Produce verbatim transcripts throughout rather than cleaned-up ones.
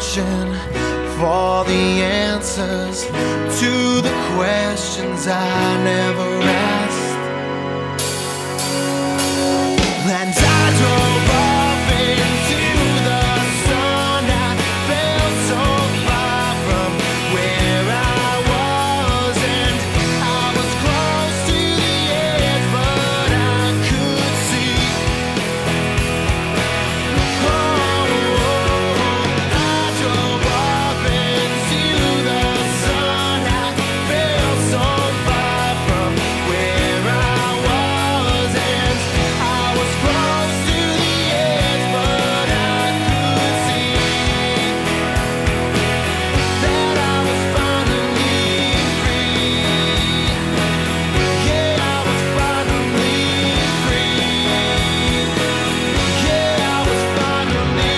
searching for the answers to the questions I never asked. And I drove off into the sun. I felt so far from where I was, and I was close to the edge, but I could see. Oh, I drove off into the sun. I felt so far from where I was, and I was close to the edge, but I could see that I was finally free. Yeah, I was finally free. Yeah, I was finally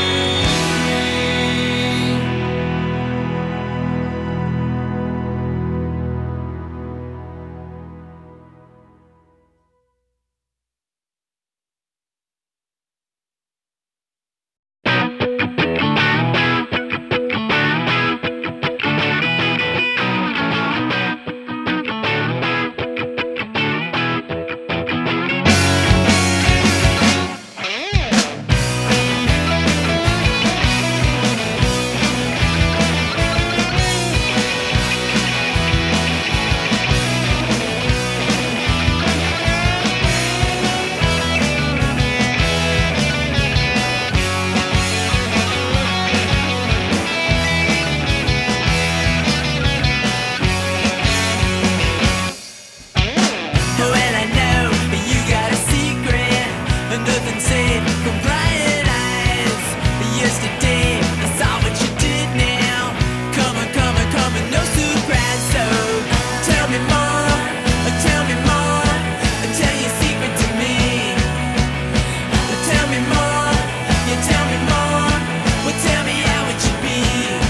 Well, I know you got a secret, nothing said from bright eyes. Yesterday, I saw what you did now. Come on, come on, come on, no surprise. So, tell me more, tell me more, tell your secret to me. Tell me more, you tell me more, well, tell me how it should be.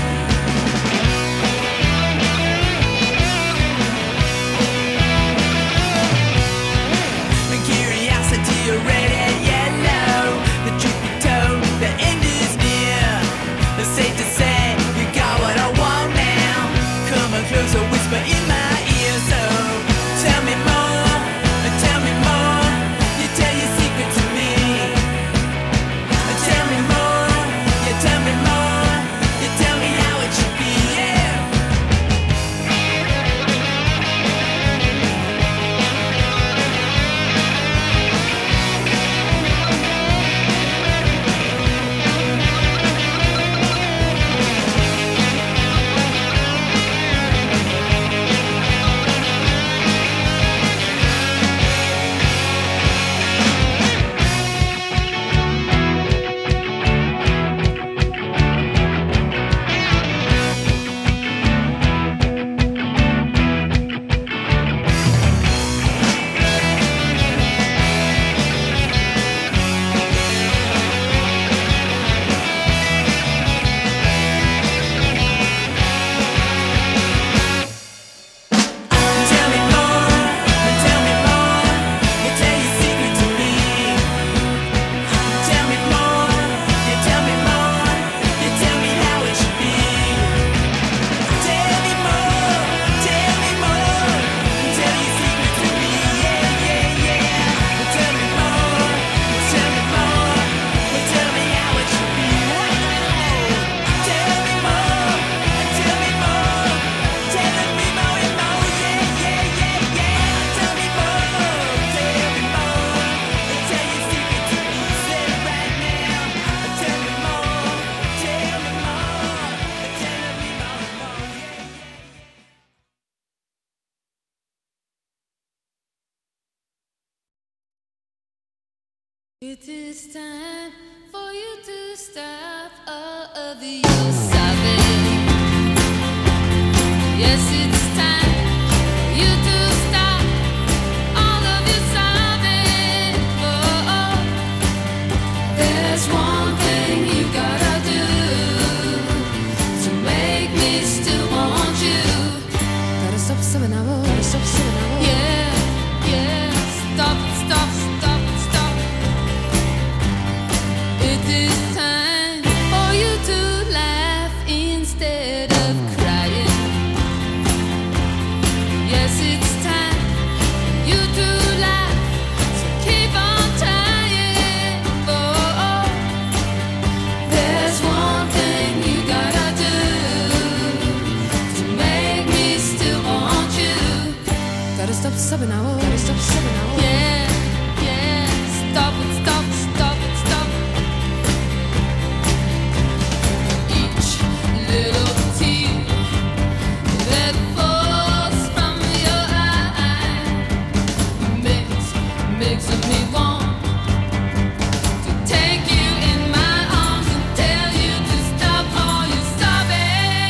Curiosity red and yellow, the truth be told, the end is near. It's safe to say, you got what I want now. Come on closer, whisper in my ear. So, tell me more, tell me more, you tell your secret to me. Tell me more, you tell me more, you tell me how it should be, yeah. Tell me more, tell me more, you tell your secret to me. Tell me more, you tell me more, you tell me how it should be. Tell me more, tell me more, tell your secret to me, yeah, yeah, yeah. Tell me more, tell me more, tell me how it should be. Tell me more, tell me more, tell me more and more, yeah, yeah, yeah, yeah. Tell me more, tell me more, tell your secret to me, say it right now. Tell me more, tell me more, tell me more and more, yeah, yeah. It is time for you to stop all of the use of it. Yes, it's time for you to stop all of use of it. Oh, there's one thing you gotta do to make me still want you. Gotta stop seven hours, gotta stop seven hours. Yeah, yeah, stop, stop, stop, stop. It is time for you to laugh in stop, stop it now. Gotta stop, stop it now. Yeah, yeah. Stop it, stop, stop it, stop. Each little tear that falls from your eye makes makes me want to take you in my arms and tell you to stop or you stop it.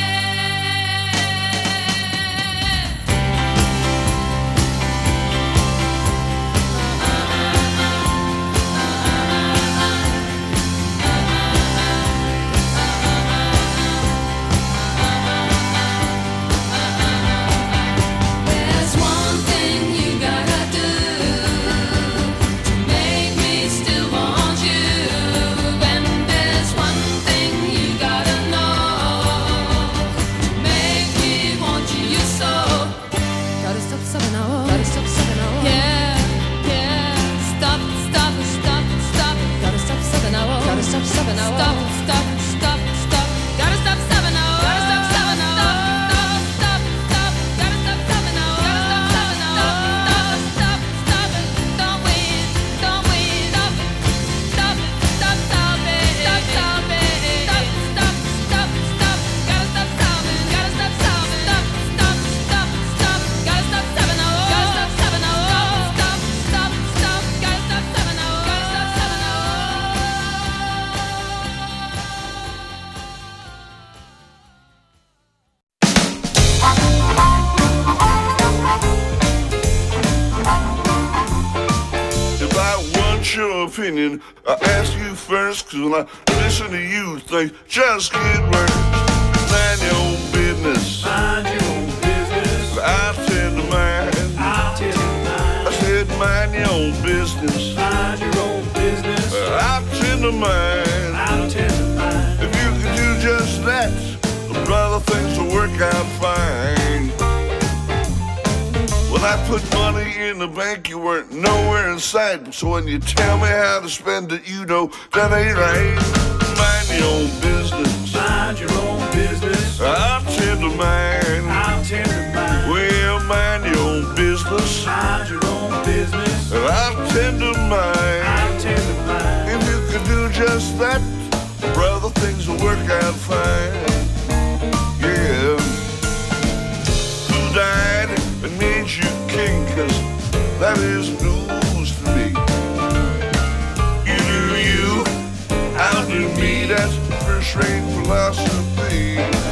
There's one thing you gotta do to make me still want you, and there's one thing you gotta know to make me want you so. Gotta stop, stop it now. Gotta stop, stop it now. Yeah, yeah. Stop, stop, stop, stop. Gotta stop, stop it now. Gotta stop, stop it now. Stop, stop, stop, stop. Gotta stop, stop it now. Gotta stop, stop it now. Stop, stop, stop. Gotta stop, stop it now. Gotta stop, stop it now. Stop, stop, stop it. Don't wait, don't wait. Stop it, stop it, stop, stop it. Stop, stop it. Stop, stop, stop, stop. Gotta stop, stop it. Gotta stop, stop it. Stop, stop, stop, stop. Gotta stop, stop it now. Gotta stop, stop it now. Stop, stop, stop. Gotta stop, stop it now. Gotta stop, stop it now. If I want your opinion, I ask you first, cause when I listen to you, things just get worse. Mind your own business. Mind your own business. I tend to mind. I'll tell you mine. I said mind your own business. Mind your own business. I tend to mind. I'll tell you mine. If you could do just that, brother, things will work out fine. When I put money in the bank, you weren't nowhere in sight. So when you tell me how to spend it, you know that ain't right. Mind your own business. Mind your own business. I tend to mind. I'll tell you mine. Well, mind your own business. Mind your own business. I tend to mind. I'll tell you mine. If you could do just that, brother, things will work out fine. Yeah. Who died and made you king? Cause that is news to me. You do you, I'll do me. That's first-rate philosophy.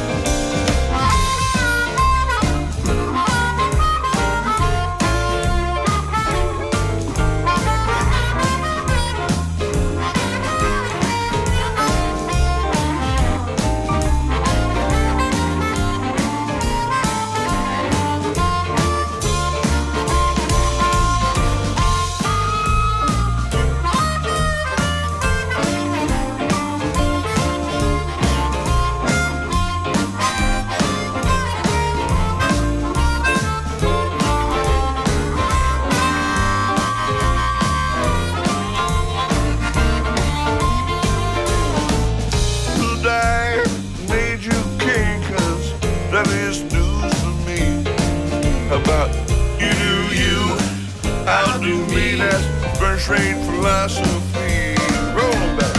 First-rate philosophy. Roll 'em back.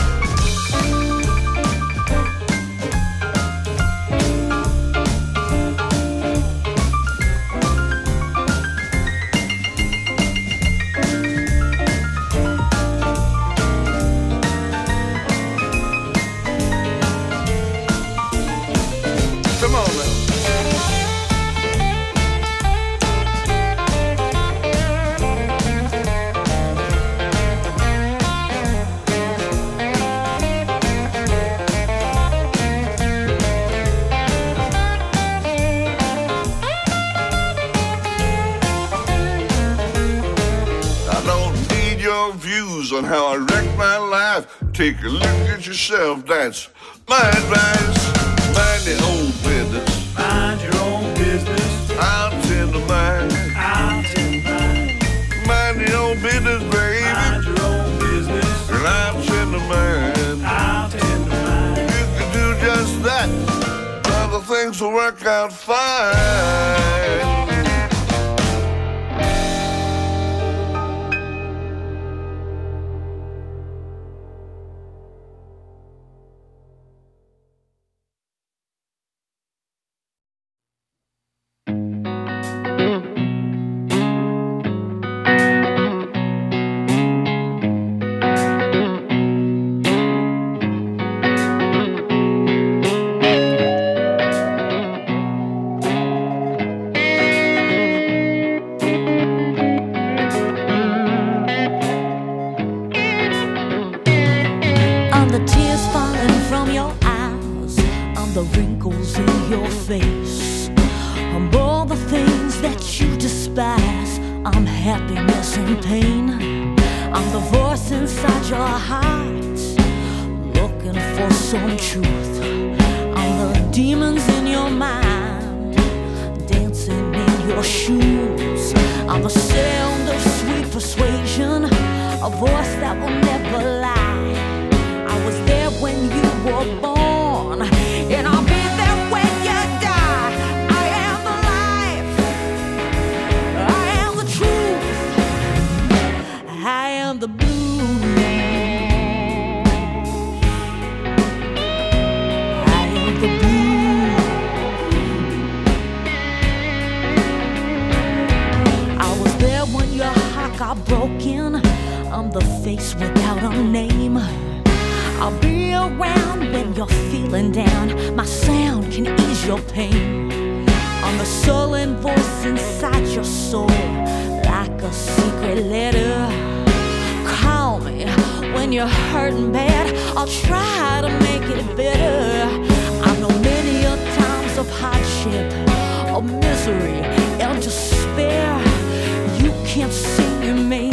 Come on now. Views on how I wrecked my life. Take a look at yourself, that's my advice. Mind your own business. Mind your own business. I'll tend to mine. I'll tell you mine. Mind your own business, baby. Mind your own business. And I'll tend to mine. I'll tell you mine. You can do just that. Other things will work out fine. despise. I'm happiness and pain. I'm the voice inside your heart, looking for some truth. I'm the demons in your mind, dancing in your shoes. I'm the sound of sweet persuasion, a voice that will never lie. I was there when you were born, and I'll be there when you die. I am the life, I am the truth, I am the blues, I am the blues. I was there when your heart got broken. I'm the face without a name. I'll be around when you're feeling down. My sound can ease your pain. I'm the sullen voice inside your soul, like a secret letter. Call me when you're hurting bad, I'll try to make it better. I know many a times of hardship, of misery and despair. You can't see me.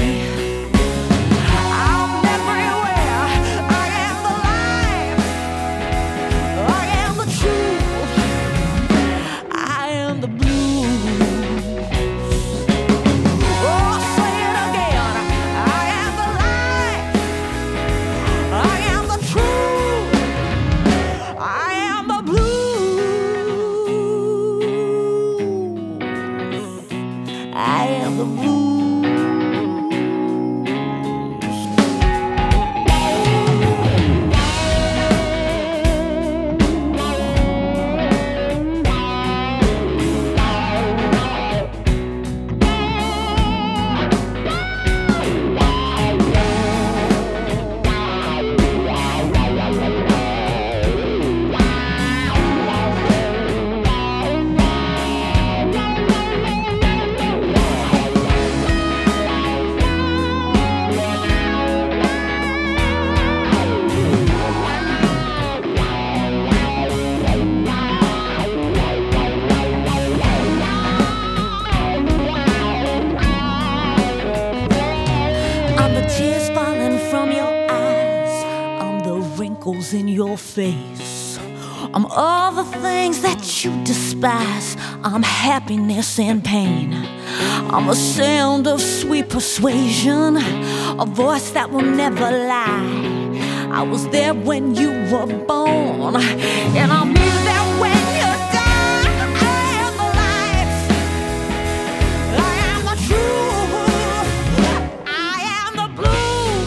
In your face, I'm all the things that you despise. I'm happiness and pain. I'm a sound of sweet persuasion, a voice that will never lie. I was there when you were born, and I'll be there when you die. I am the life, I am the truth, I am the blues.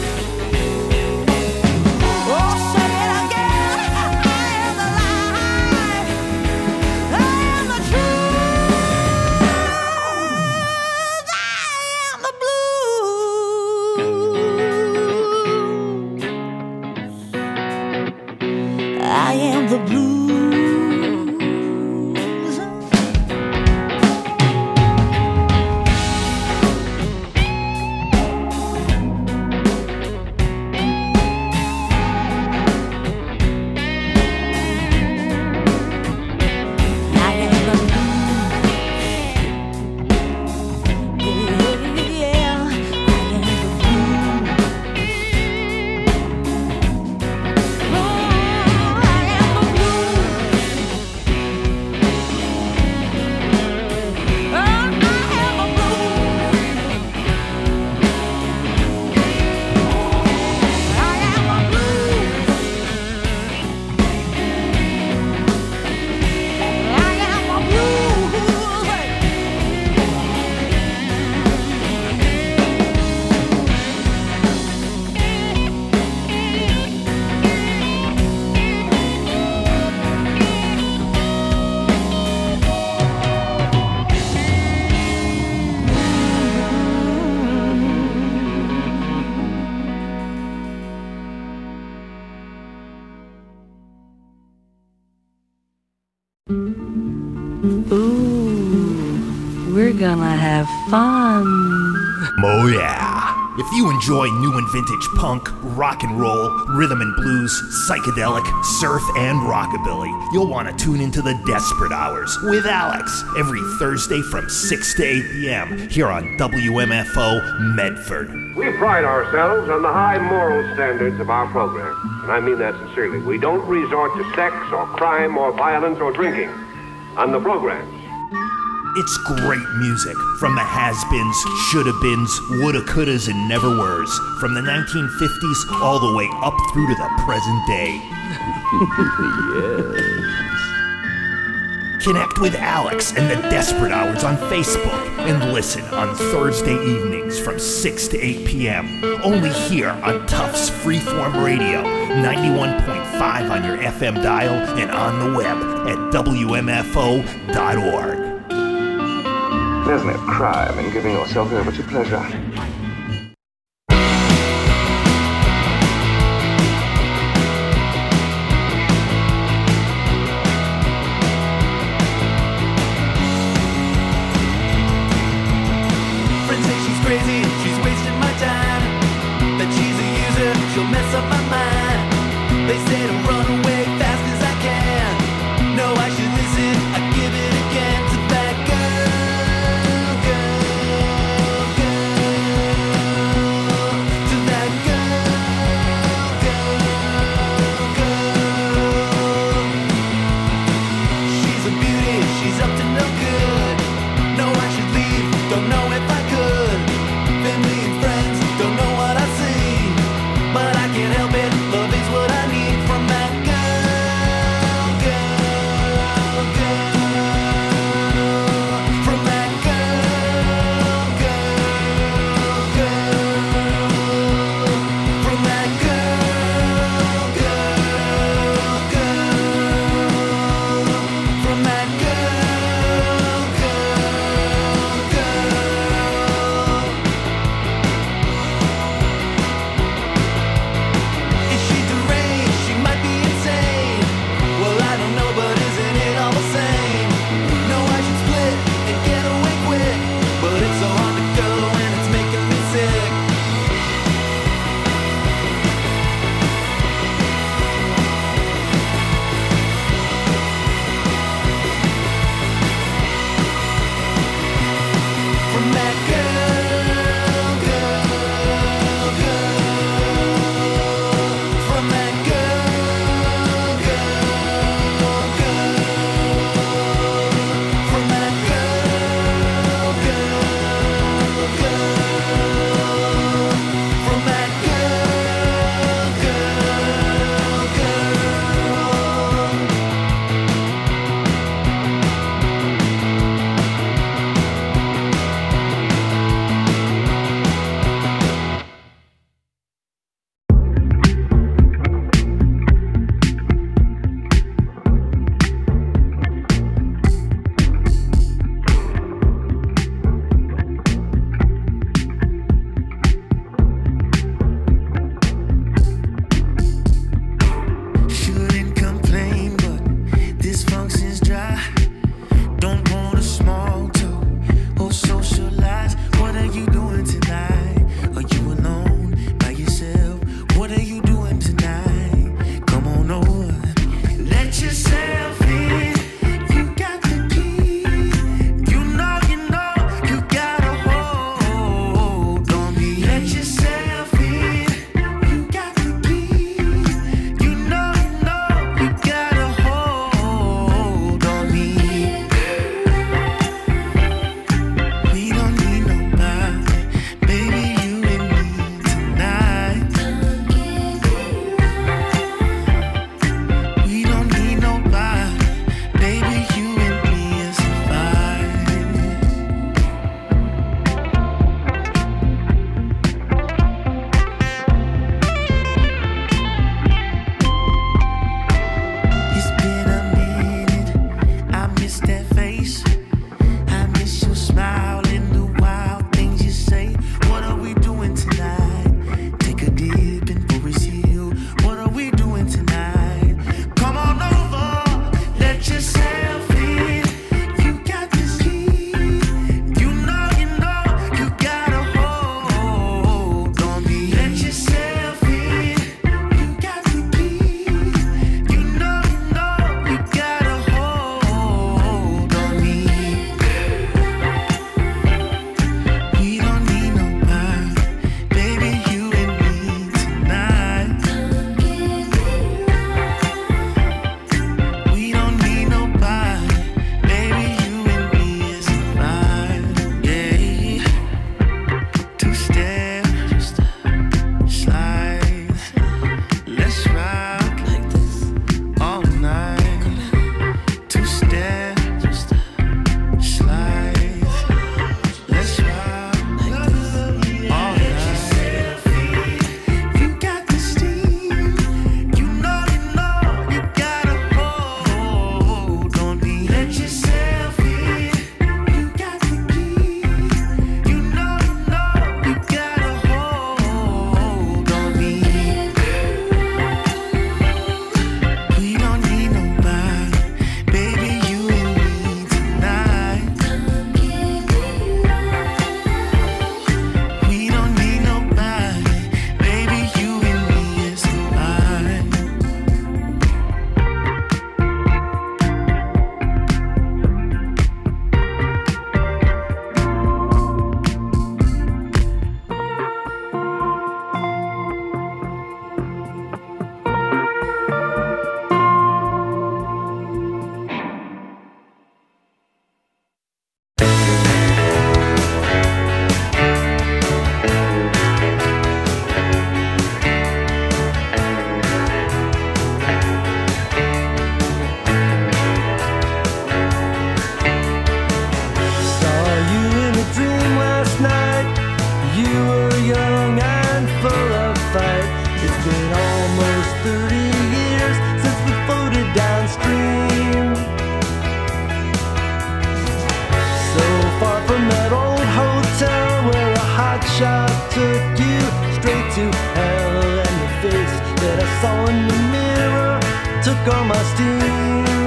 Oh, say it again. I am the life, I am the truth, I am the blues, I am the blues. Ooh, we're gonna have fun. Oh yeah. If you enjoy new and vintage punk, rock and roll, rhythm and blues, psychedelic, surf, and rockabilly, you'll want to tune into the Desperate Hours with Alex every Thursday from six to eight p.m. here on W M F O Medford. We pride ourselves on the high moral standards of our program, and I mean that sincerely. We don't resort to sex or crime or violence or drinking on the programs. It's great music from the has-beens, shoulda-beens, woulda, couldas, and never-weres, from the nineteen fifties all the way up through to the present day. Yes. Connect with Alex and the Desperate Hours on Facebook and listen on Thursday evenings from six to eight p.m. only here on Tufts Freeform Radio, ninety-one point five on your F M dial and on the web at W M F O dot org. There's no crime in giving yourself over to pleasure. Friends say she's crazy, she's wasting my time. That she's a user, she'll mess up my mind. They say to run away fast as I can. No, I should listen, I give it again to that girl. She's up to no good. No, I should leave. Don't know if I could. Family shot took you straight to hell, and the face that I saw in the mirror took all my steam.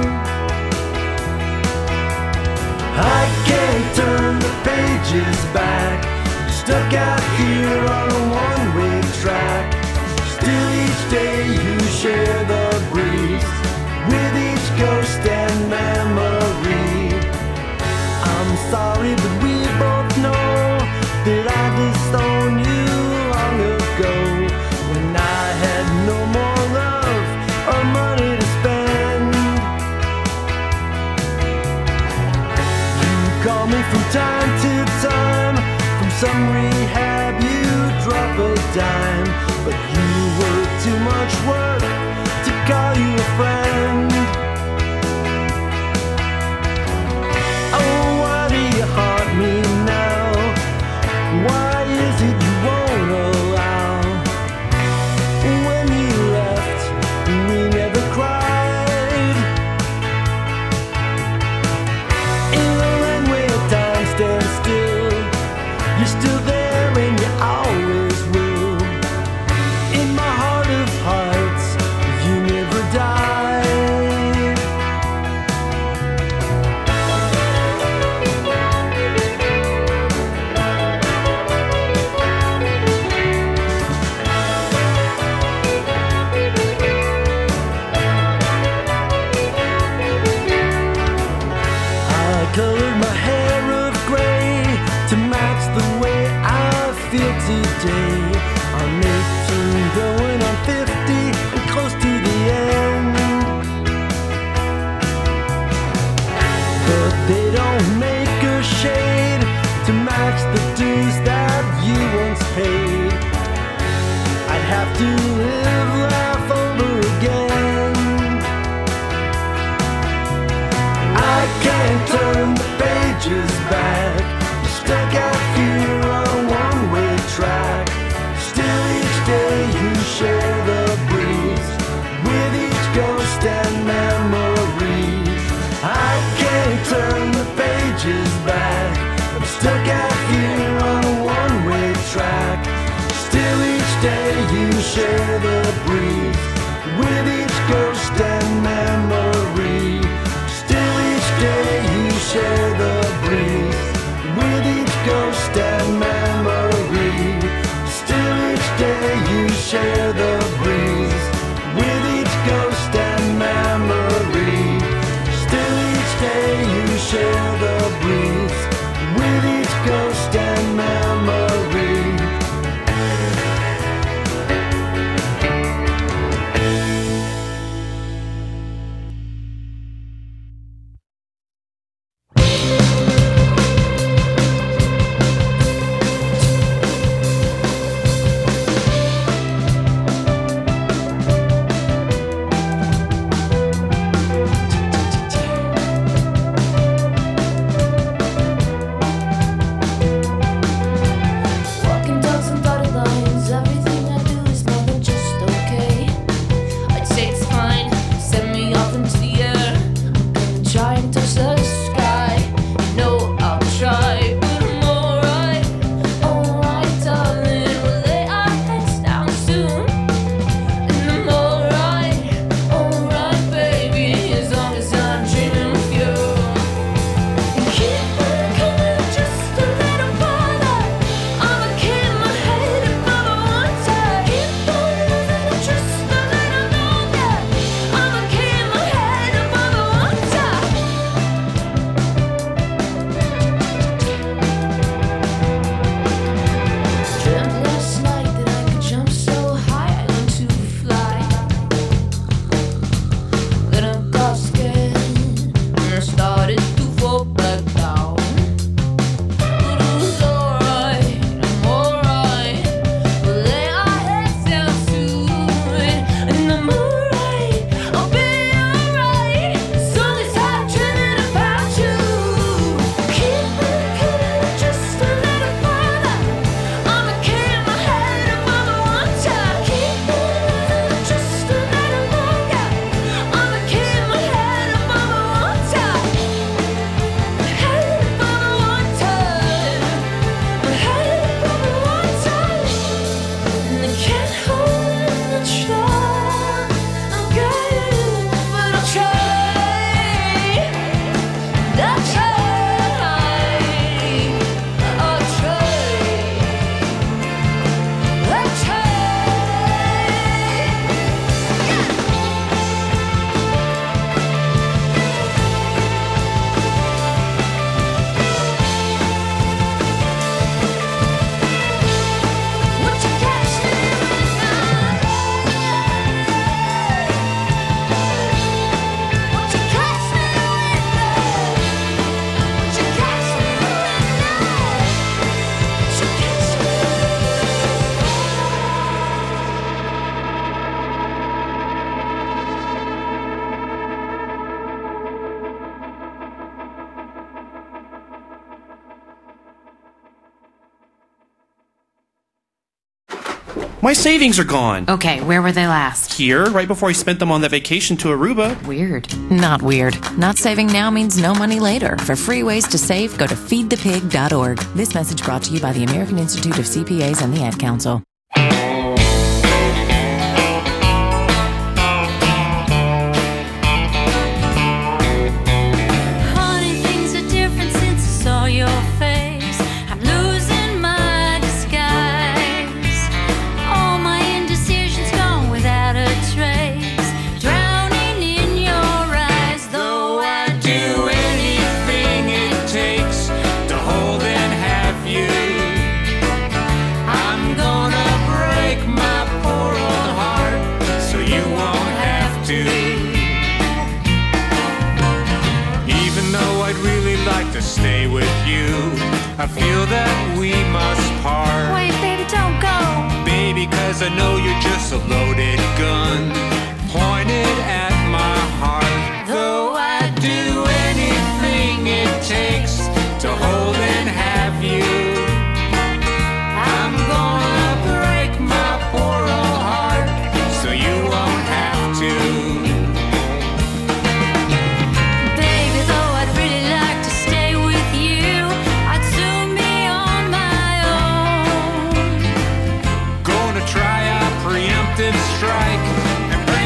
I can't turn the pages back, stuck out here on a one-way track. Still each day you share the breeze with each ghost and memory. I'm sorry, but we both know that I disowned you long ago, when I had no more love or money to spend. You call me from time to time, from some rehab you drop a dime, but you were too much work to call you a friend. Oh, why do you haunt me now? Why is it you won't allow? When you left, we never cried. In a runway of time stands still, you're still there and you always will. In my heart of hearts, you never died. I colored my hair of gray to match the way I feel today. I'm eighteen, going on fifty, and close to the end. But they don't make a shade to match the dues that you once paid. I'd have to live life over again. I can't turn the pages back, stuck out here on a one-way track. Still each day you share the breeze with each ghost and memory. I can't turn the pages back, I'm stuck out here on a one-way track. Still each day you share the breeze with each ghost and memory. Still each day you share the breeze with each ghost and memory. Still each day you share the breeze with each ghost and memory. Still each day you share the breeze with each ghost and memory. My savings are gone. Okay, where were they last? Here, right before I spent them on that vacation to Aruba. Weird. Not weird. Not saving now means no money later. For free ways to save, go to feed the pig dot org. This message brought to you by the American Institute of C P As and the Ad Council. Honey, things are different since I saw your face. I'm losing my disguise. All my indecision's gone without a trace. Drowning in your eyes, though I do anything it takes to hold and have you. I'm gonna break my poor old heart so you won't have to. Even though I'd really like to stay with you, I feel that we must part. Wait, baby, don't go. Baby, cause I know you're just a loaded gun pointed at my heart. Though I do anything it takes to hold and have you, I'm gonna break my poor old heart so you won't have to. Baby, though I'd really like to stay with you, I'd soon be on my own. Gonna try a preemptive strike and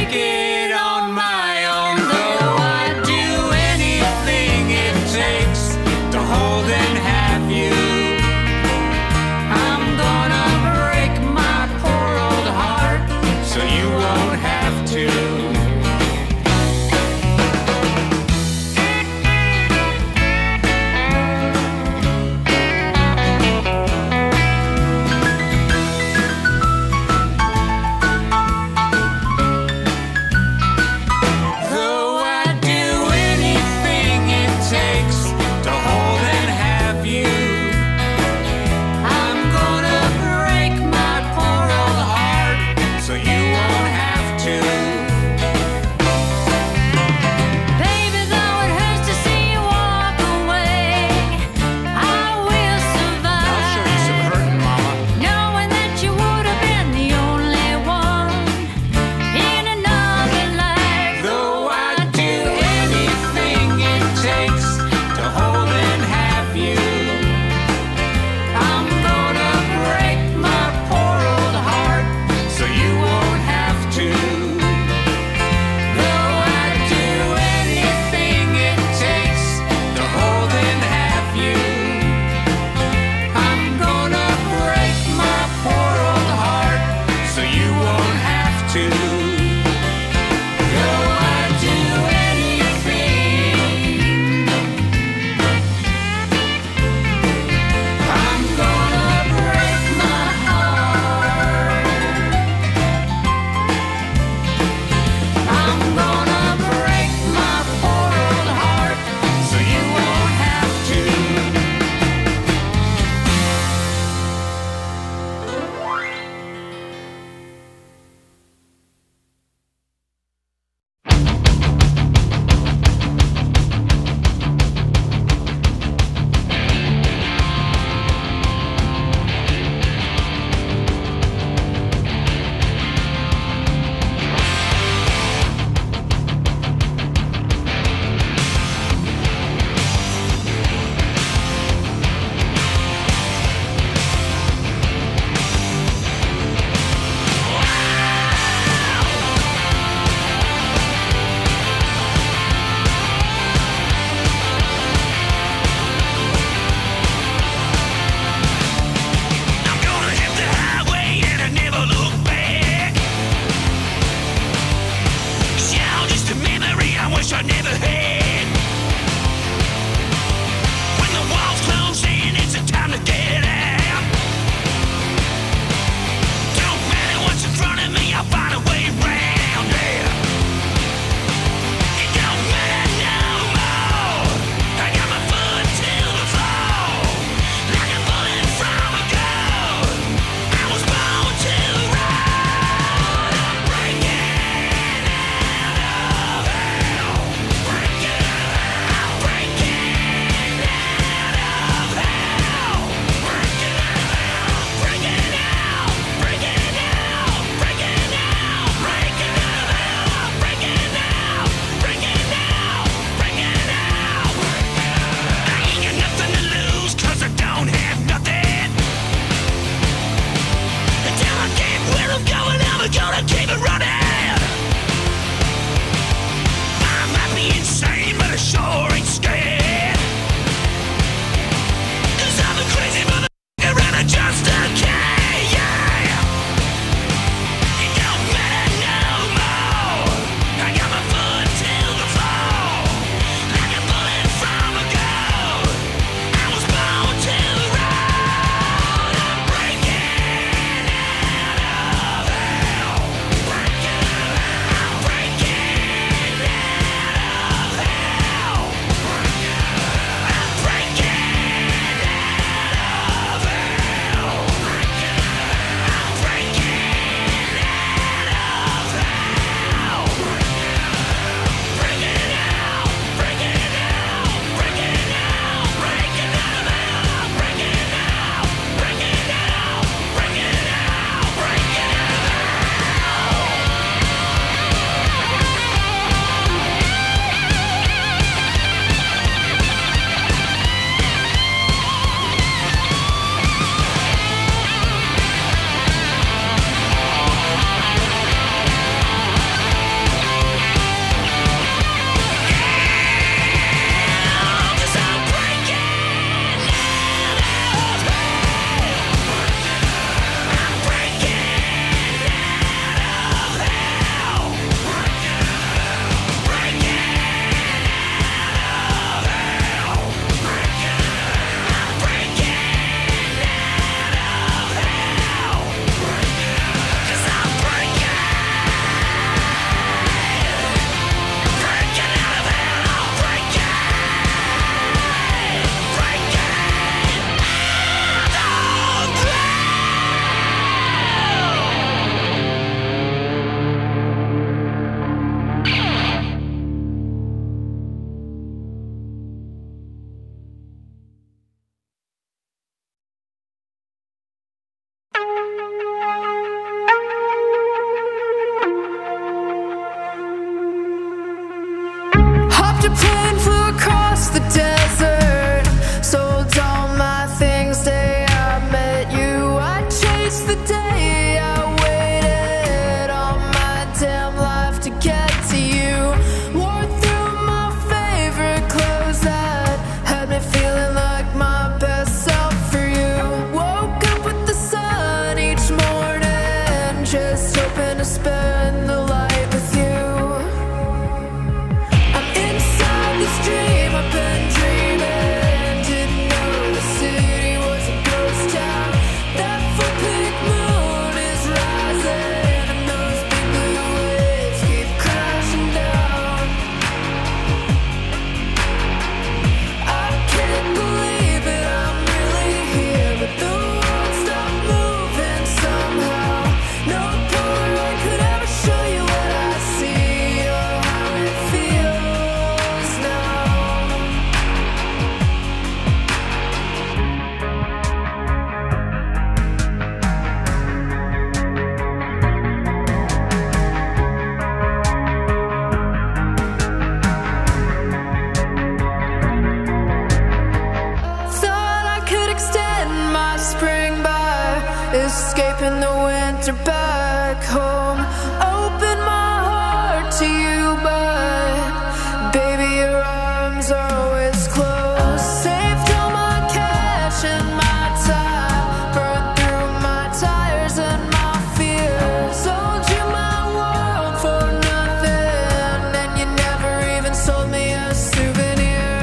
escaping the winter back home. Open my heart to you, but baby, your arms are always closed. Saved all my cash and my time, burned through my tires and my fears. Sold you my world for nothing, and you never even sold me a souvenir.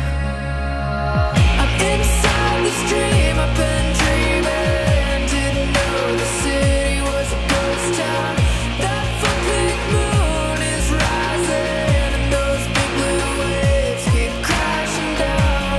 I'm inside this dream I've been dreaming. Didn't know the city was a ghost town. That full pink moon is rising, and those big blue waves keep crashing down.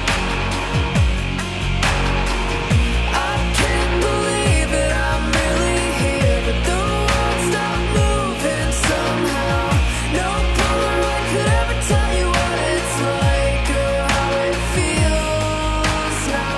I can't believe it, I'm really here, but the world stopped moving somehow. No Polaroid could ever tell you what it's like or how it feels now.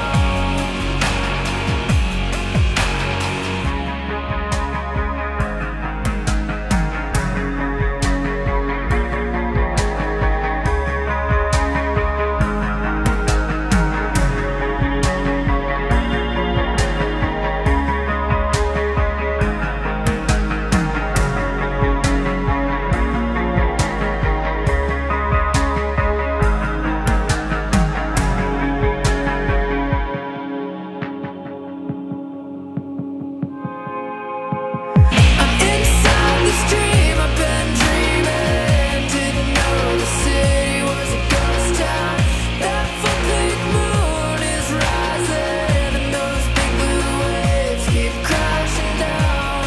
I'm inside this dream I've been dreaming. Didn't know the city was a ghost town. That full pink moon is rising, and those big blue waves keep crashing down.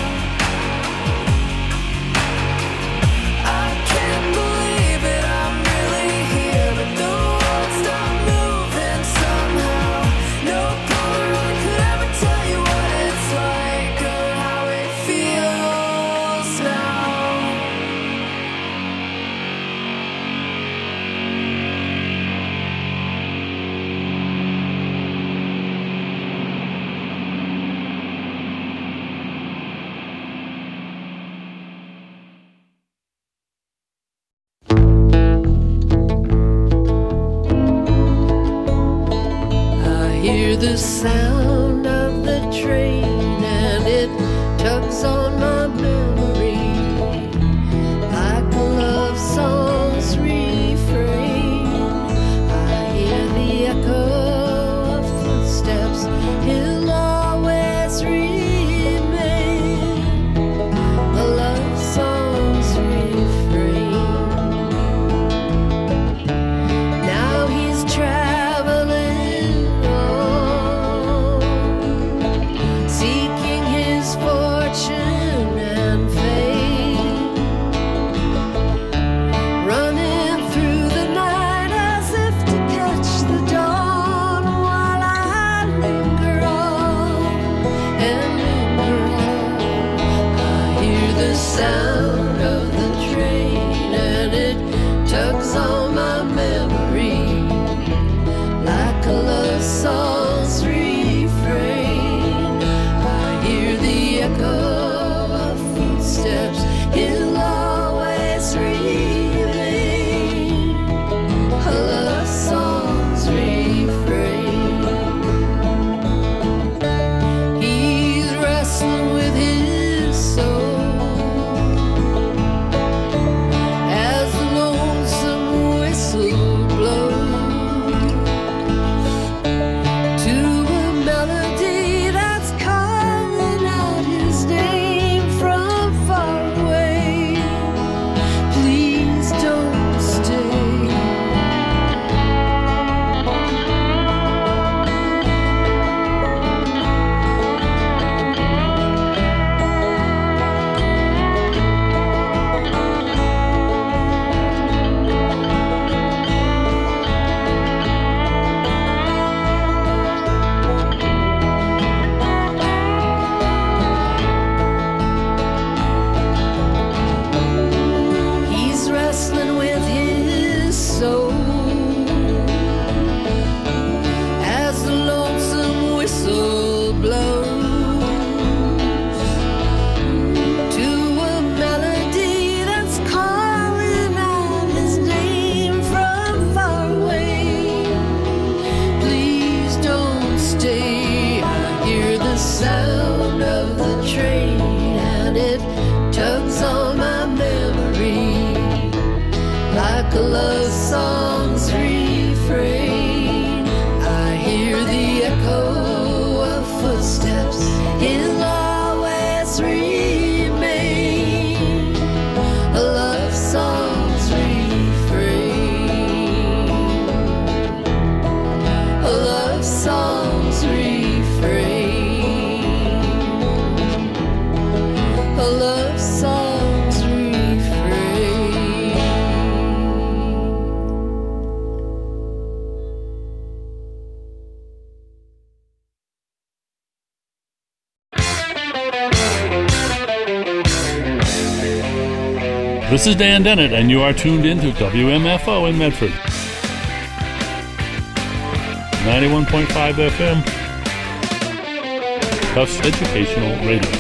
I can't believe it, I'm really here, but the world stopped moving somehow. No Polaroid could ever tell you what it's like or how it feels now. I hear the sound of the train, and it tugs on my memory like a love song's refrain. I hear the echo of footsteps, he'll always remain a love song's refrain. Now he's traveling on, seeking his fortune and fame, running through the night as if to catch the dawn, while I linger on. This is Dan Dennett, and you are tuned in to W M F O in Medford. ninety-one point five F M. Tufts Educational Radio.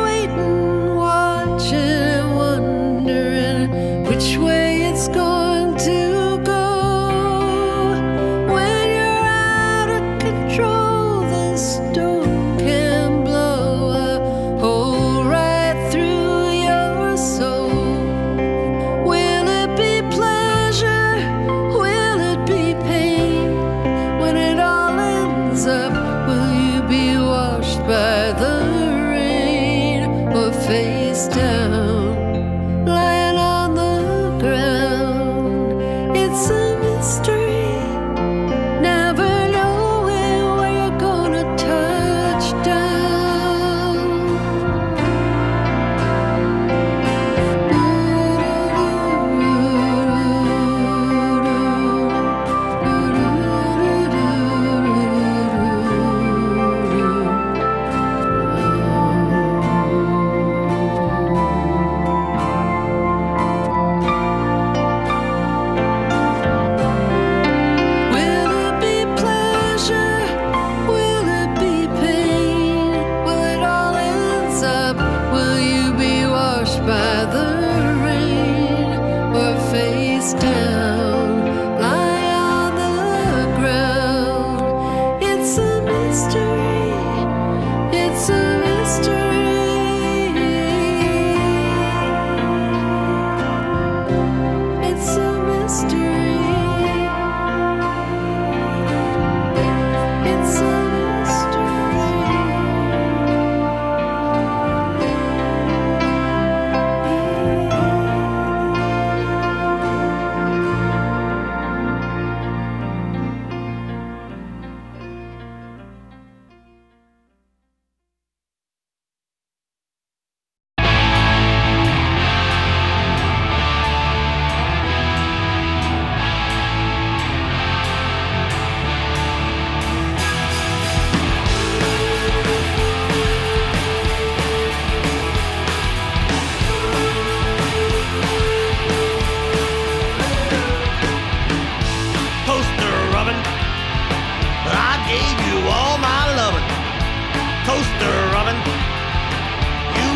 Which way it's going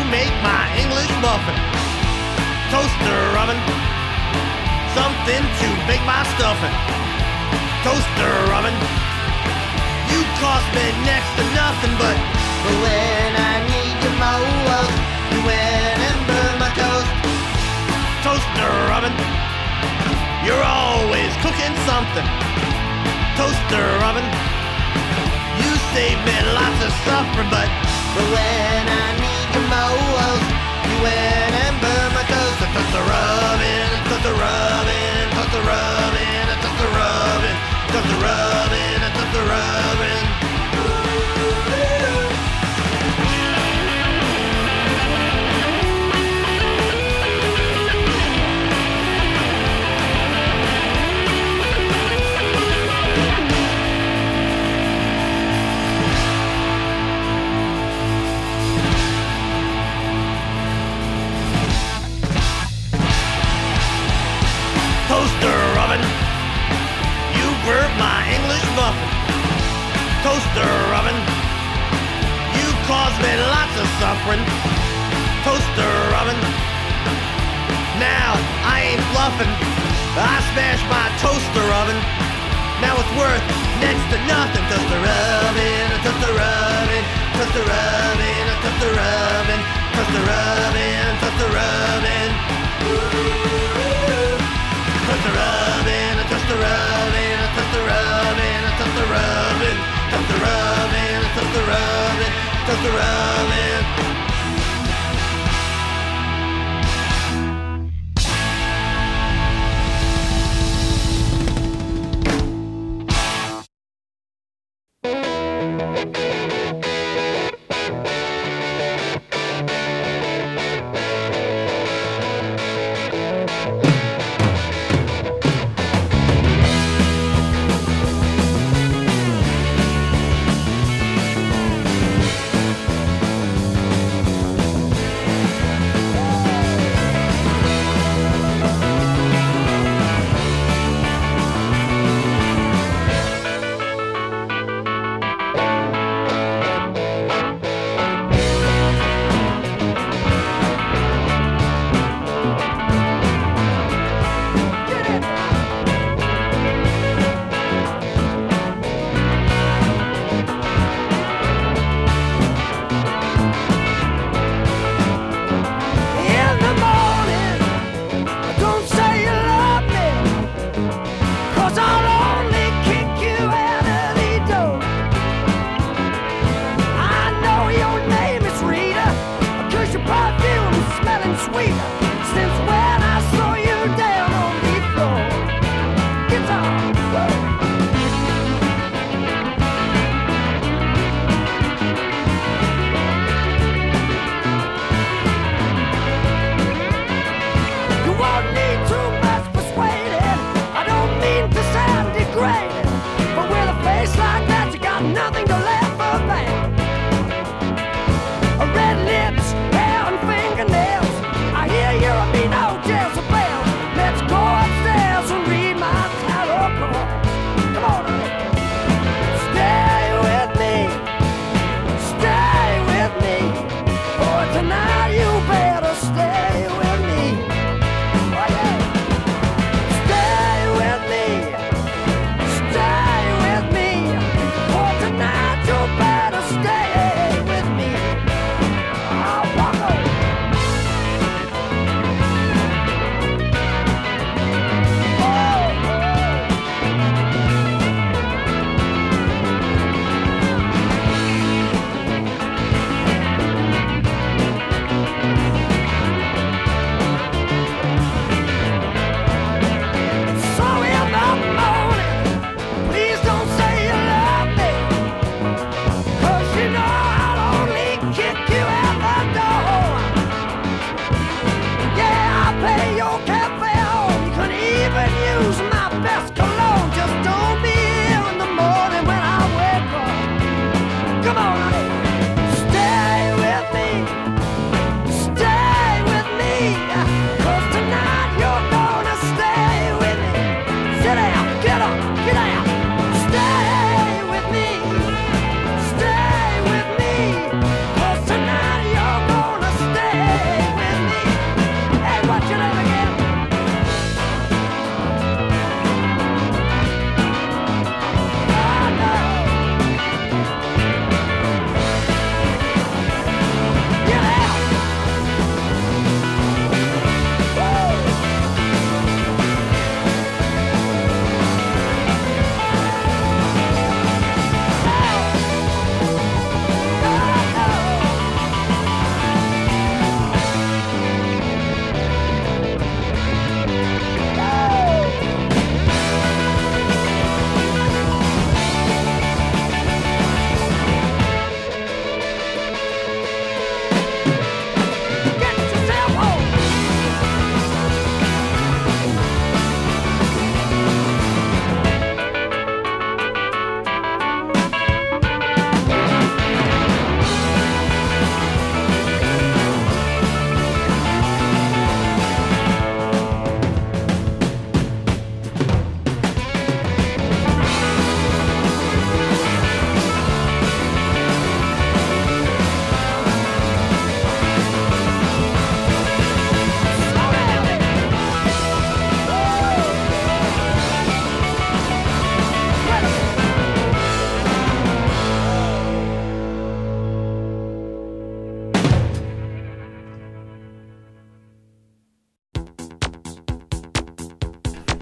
make my English muffin. Toaster oven, something to bake my stuffing. Toaster oven, you cost me next to nothing, but when I need you most, you went and burned my toast. Toaster oven, you're always cooking something. Toaster oven, you save me lots of suffering, but when I need you most, you went and burned my toast. Toaster oven, toaster oven, toaster oven, toaster oven, toaster oven, toaster oven. Toaster oven, you burnt my English muffin. Toaster oven, you caused me lots of suffering. Toaster oven, now I ain't bluffing. I smashed my toaster oven. Now it's worth next to nothing. Toaster oven, toaster oven, toaster oven, toaster oven, toaster oven, toaster oven. Toaster oven, toaster oven, toaster oven, toaster oven, toaster oven, toaster oven, toaster oven.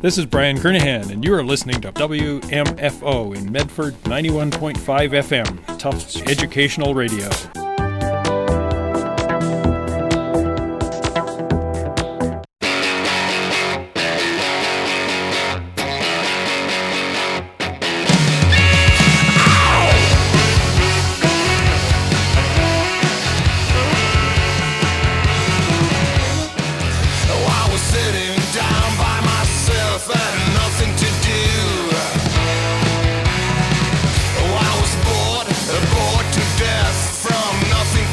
This is Brian Kernahan, and you are listening to W M F O in Medford, ninety-one point five F M, Tufts Educational Radio.